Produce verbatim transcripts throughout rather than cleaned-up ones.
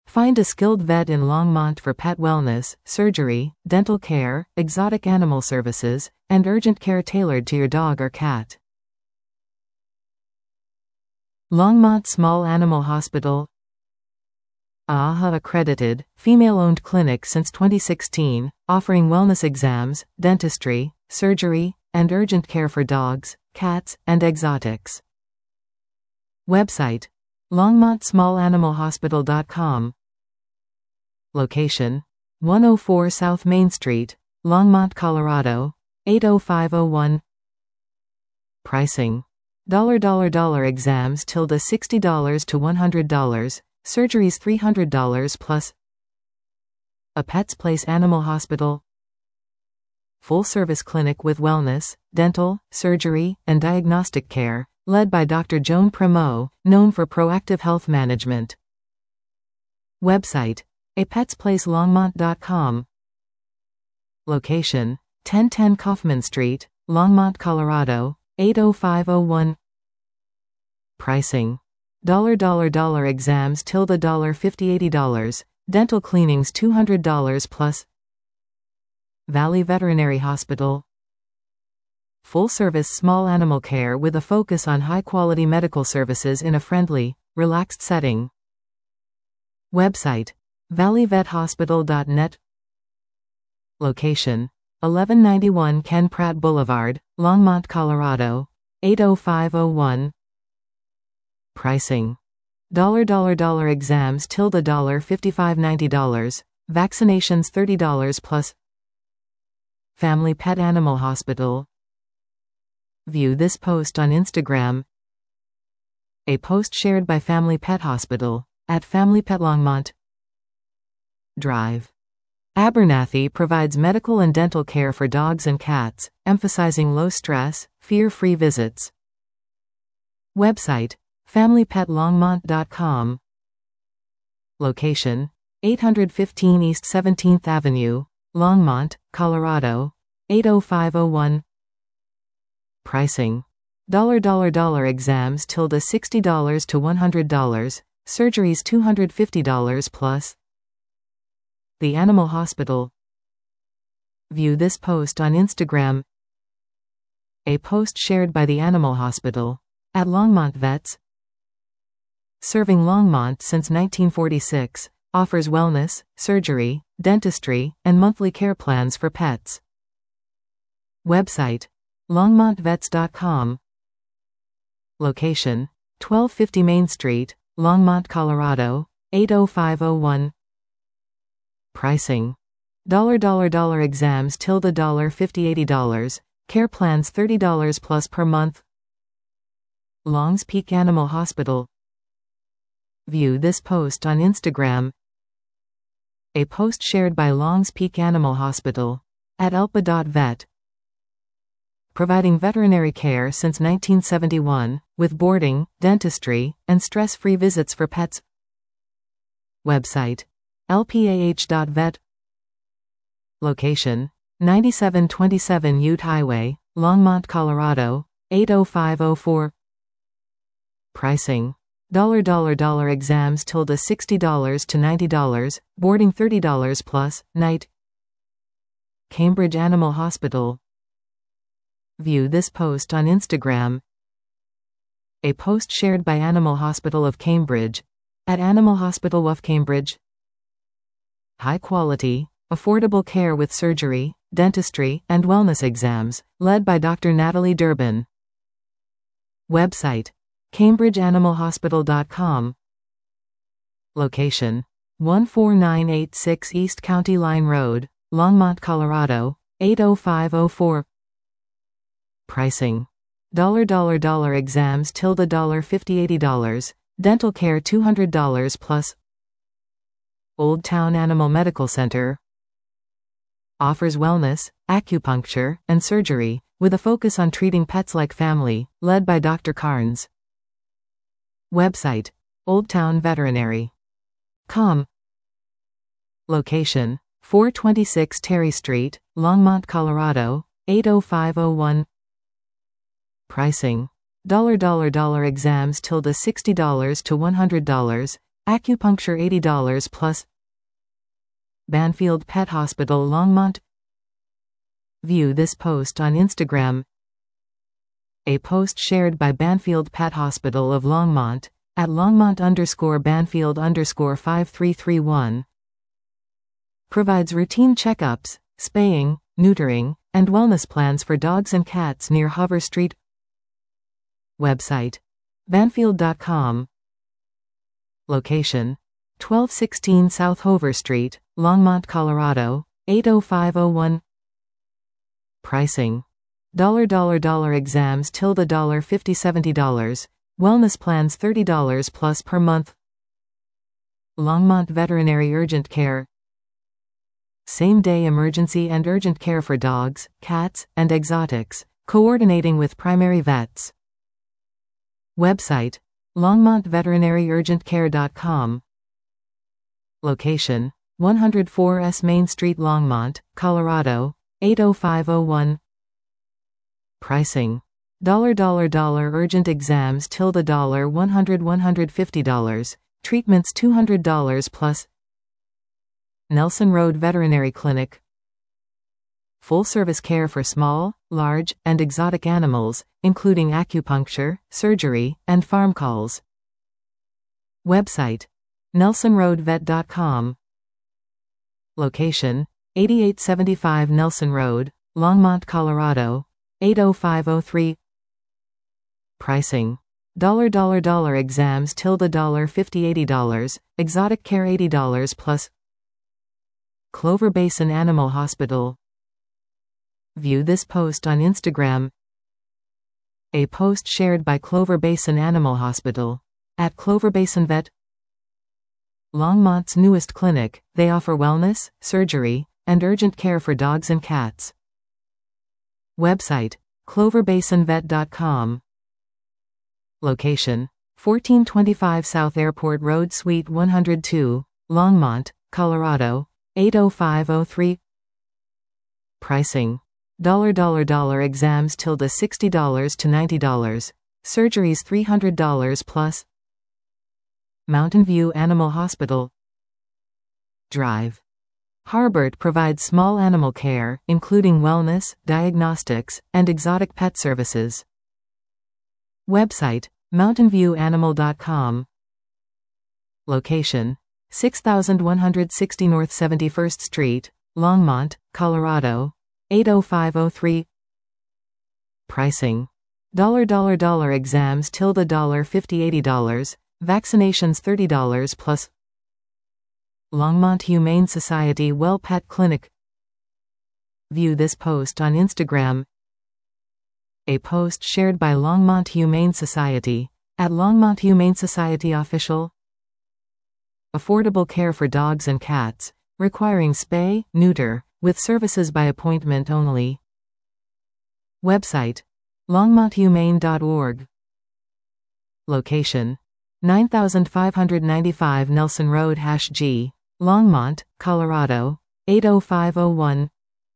Find a skilled vet in Longmont for pet wellness, surgery, dental care, exotic animal services, and urgent care tailored to your dog or cat. Longmont Small Animal Hospital. A A H A accredited, female-owned clinic since twenty sixteen, offering wellness exams, dentistry, surgery, and urgent care for dogs, cats, and exotics. Website: longmont small animal hospital dot com. Location: one oh four South Main Street, Longmont, Colorado, eight oh five oh one. Pricing: dollar dollar dollar exams tilde sixty dollars to one hundred dollars, surgeries three hundred dollars plus. A Pet's Place Animal Hospital. Full-service clinic with wellness, dental, surgery, and diagnostic care, led by Doctor Joan Primo, known for proactive health management. Website: a pets place longmont dot com. Location: ten ten Kaufman Street, Longmont, Colorado, eight oh five oh one. Pricing: dollar dollar dollar exams tilde fifty eighty dollars, dental cleanings two hundred dollars plus. Valley Veterinary Hospital. Full-service small animal care with a focus on high-quality medical services in a friendly, relaxed setting. Website: valley vet hospital dot net. Location: eleven ninety-one Ken Pratt Boulevard, Longmont, Colorado, eight oh five oh one. Pricing: dollar dollar dollar exams tilde fifty-five ninety dollars, vaccinations thirty dollars plus. Family Pet Animal Hospital. View this post on Instagram. A post shared by Family Pet Hospital, at Family Pet Longmont. Drive. Abernathy provides medical and dental care for dogs and cats, emphasizing low-stress, fear-free visits. Website: family pet longmont dot com. Location: eight fifteen East seventeenth Avenue, Longmont, Colorado, eight oh five oh one. Pricing: dollar dollar dollar exams tilde sixty dollars to one hundred dollars, surgeries two hundred fifty dollars plus. The Animal Hospital. View this post on Instagram. A post shared by the Animal Hospital, at Longmont Vets. Serving Longmont since nineteen forty-six, offers wellness, surgery, dentistry, and monthly care plans for pets. Website: longmont vets dot com. Location: twelve fifty Main Street, Longmont, Colorado, eight oh five oh one. Pricing: dollar dollar dollar exams tilde fifty eighty dollars, care plans thirty dollars plus per month. Longs Peak Animal Hospital. View this post on Instagram. A post shared by Longs Peak Animal Hospital, at elpa dot vet. Providing veterinary care since nineteen seventy-one, with boarding, dentistry, and stress-free visits for pets. Website: L P A H dot vet. Location: ninety-seven twenty-seven Ute Highway, Longmont, Colorado, eight oh five oh four. Pricing: dollar dollar dollar exams tilde sixty dollars to ninety dollars, boarding thirty dollars plus, night. Cambridge Animal Hospital. View this post on Instagram. A post shared by Animal Hospital of Cambridge, at Animal Hospital of Cambridge. High quality, affordable care with surgery, dentistry, and wellness exams, led by Doctor Natalie Durbin. Website: cambridge animal hospital dot com. Location: one four nine eight six East County Line Road, Longmont, Colorado, eight oh five oh four. Pricing: dollar dollar dollar exams tilde fifty eighty dollars, dental care two hundred dollars plus. Old Town Animal Medical Center. Offers wellness, acupuncture, and surgery, with a focus on treating pets like family, led by Doctor Carnes. Website: old town veterinary dot com. Location: four twenty-six Terry Street, Longmont, Colorado, eight oh five oh one. Pricing: dollar dollar dollar exams tilde sixty dollars to one hundred dollars, Acupuncture eighty dollars plus. Banfield Pet Hospital Longmont. View this post on Instagram. A post shared by Banfield Pet Hospital of Longmont, at Longmont underscore Banfield underscore five three three one. Provides routine checkups, spaying, neutering, and wellness plans for dogs and cats near Hover Street. Website: banfield dot com. Location: twelve sixteen South Hover Street, Longmont, Colorado, eight oh five oh one. Pricing: dollar dollar dollar exams tilde dollar fifty seventy dollars, wellness plans thirty dollars plus per month. Longmont Veterinary Urgent Care. Same-day emergency and urgent care for dogs, cats, and exotics, coordinating with primary vets. Website: longmont veterinary urgent care dot com. Location: one oh four S Main Street, Longmont, Colorado, eight oh five oh one. Pricing: dollar dollar dollar urgent exams tilde dollar one hundred one hundred fifty dollars, treatments two hundred dollars plus. Nelson Road Veterinary Clinic. Full-service care for small, large, and exotic animals, including acupuncture, surgery, and farm calls. Website: nelson road vet dot com. Location: eighty-eight seventy-five Nelson Road, Longmont, Colorado, eight oh five oh three. Pricing: dollar dollar dollar exams tilde dollar fifty eighty dollars, exotic care eighty dollars plus. Clover Basin Animal Hospital. View this post on Instagram. A post shared by Clover Basin Animal Hospital, at Clover Basin Vet. Longmont's newest clinic, they offer wellness, surgery, and urgent care for dogs and cats. Website: clover basin vet dot com. Location: fourteen twenty-five South Airport Road Suite one oh two, Longmont, Colorado, eight oh five oh three. Pricing: dollar dollar dollar exams tilde sixty dollars to ninety dollars, surgeries three hundred dollars plus. Mountain View Animal Hospital. Drive. Harbert provides small animal care, including wellness, diagnostics, and exotic pet services. Website: mountain view animal dot com. Location: six thousand one hundred sixty North seventy-first Street, Longmont, Colorado, eight oh five oh three. Pricing: dollar dollar dollar exams tilde dollar fifty eighty dollars, vaccinations thirty dollars plus. Longmont Humane Society Well Pet Clinic. View this post on Instagram. A post shared by Longmont Humane Society, at Longmont Humane Society Official. Affordable care for dogs and cats, requiring spay, neuter, with services by appointment only. Website: longmont humane dot org. Location: nine thousand five hundred ninety-five Nelson Road G, Longmont, Colorado, eight oh five oh one.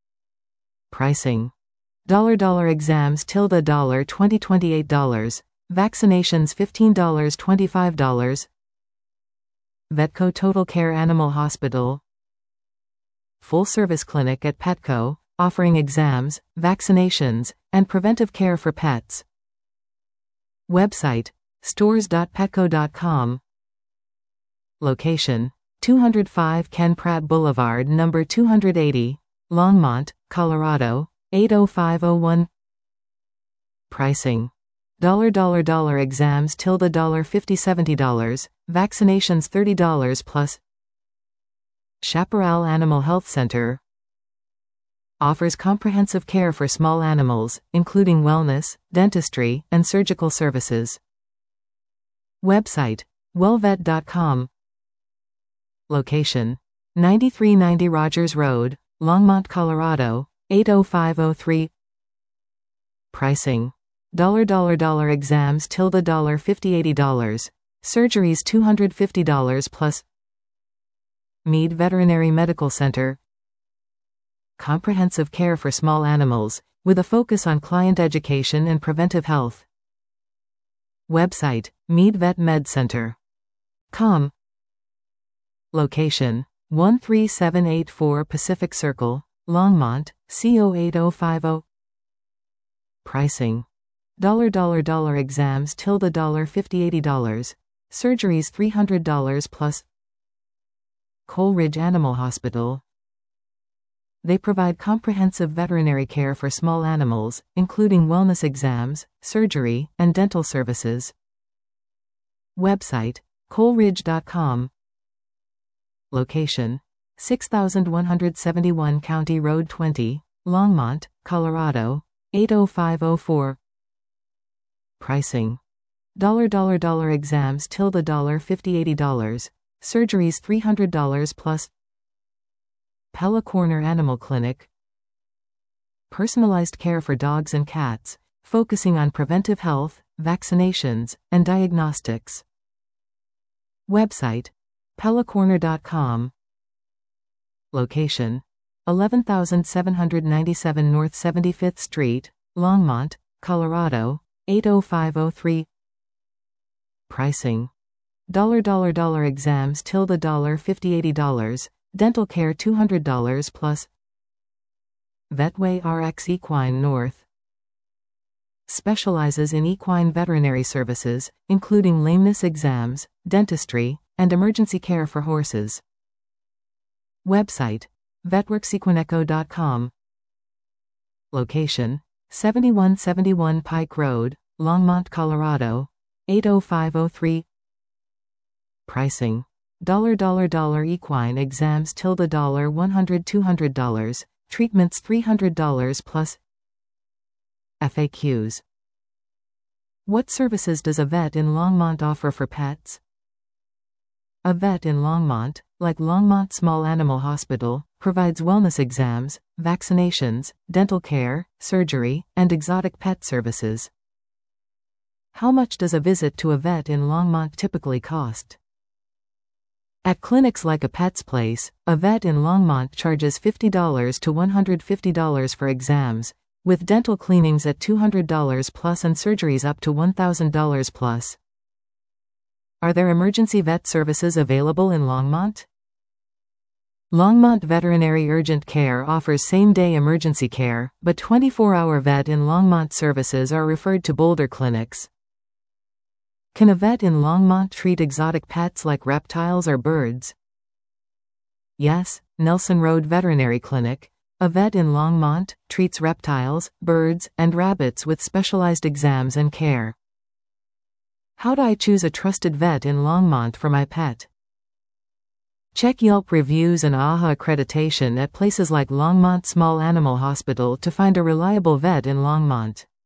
Pricing: dollar dollar exams tilde dollar twenty twenty-eight dollars, vaccinations fifteen dollars twenty-five dollars. Vetco Total Care Animal Hospital. Full-service clinic at Petco, offering exams, vaccinations, and preventive care for pets. Website: stores dot petco dot com. Location: two oh five Ken Pratt Boulevard number two eighty, Longmont, Colorado, eight oh five oh one. Pricing: dollar dollar dollar exams tilde dollar fifty seventy dollars, vaccinations thirty dollars plus. Chaparral Animal Health Center. Offers comprehensive care for small animals, including wellness, dentistry, and surgical services. Website: well vet dot com. Location: ninety-three ninety Rogers Road, Longmont, Colorado, eight oh five oh three. Pricing: dollar dollar dollar exams tilde dollar fifty eighty dollars, surgeries two hundred fifty dollars plus. Mead Veterinary Medical Center. Comprehensive care for small animals, with a focus on client education and preventive health. Website: mead vet med center dot com. Location: one three seven eight four Pacific Circle, Longmont, C zero eight zero five zero. Pricing: dollar dollar dollar exams tilde dollar fifty eighty dollars, surgeries three hundred dollars plus. Coleridge Animal Hospital. They provide comprehensive veterinary care for small animals, including wellness exams, surgery, and dental services. Website: coleridge dot com. Location: six thousand one hundred seventy-one County Road twenty, Longmont, Colorado, eight zero five zero four. Pricing: dollar dollar dollar exams tilde dollar fifty eighty dollars, surgeries three hundred dollars plus. Pella Corner Animal Clinic. Personalized care for dogs and cats, focusing on preventive health, vaccinations, and diagnostics. Website: pella corner dot com. Location: eleven thousand seven hundred ninety-seven North seventy-fifth Street, Longmont, Colorado, eight zero five zero three. Pricing: dollar dollar dollar exams tilde dollar fifty eighty dollars, dental care two hundred dollars plus. Vetway R X Equine North. Specializes in equine veterinary services, including lameness exams, dentistry, and emergency care for horses. Website: vetworks equineco dot com. Location: seventy-one seventy-one Pike Road, Longmont, Colorado, eight zero five zero three. Pricing: dollar dollar dollar equine exams tilde dollar one hundred two hundred dollars, treatments three hundred dollars plus. F A Qs. What services does a vet in Longmont offer for pets? A vet in Longmont, like Longmont Small Animal Hospital, provides wellness exams, vaccinations, dental care, surgery, and exotic pet services. How much does a visit to a vet in Longmont typically cost? At clinics like A Pet's Place, a vet in Longmont charges fifty dollars to one hundred fifty dollars for exams, with dental cleanings at two hundred dollars plus and surgeries up to one thousand dollars plus. Are there emergency vet services available in Longmont? Longmont Veterinary Urgent Care offers same-day emergency care, but twenty-four hour vet in Longmont services are referred to Boulder clinics. Can a vet in Longmont treat exotic pets like reptiles or birds? Yes, Nelson Road Veterinary Clinic, a vet in Longmont, treats reptiles, birds, and rabbits with specialized exams and care. How do I choose a trusted vet in Longmont for my pet? Check Yelp reviews and A H A accreditation at places like Longmont Small Animal Hospital to find a reliable vet in Longmont.